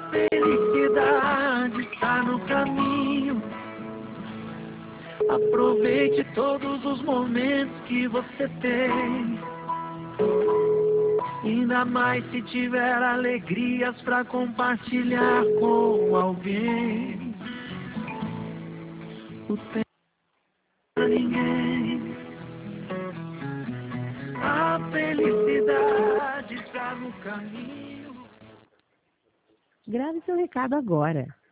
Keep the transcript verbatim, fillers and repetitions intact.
felicidade está no caminho. Aproveite todos os momentos que você tem. Ainda mais se tiver alegrias pra compartilhar com alguém. O tempo pra ninguém. A felicidade está no caminho. Grave seu recado agora.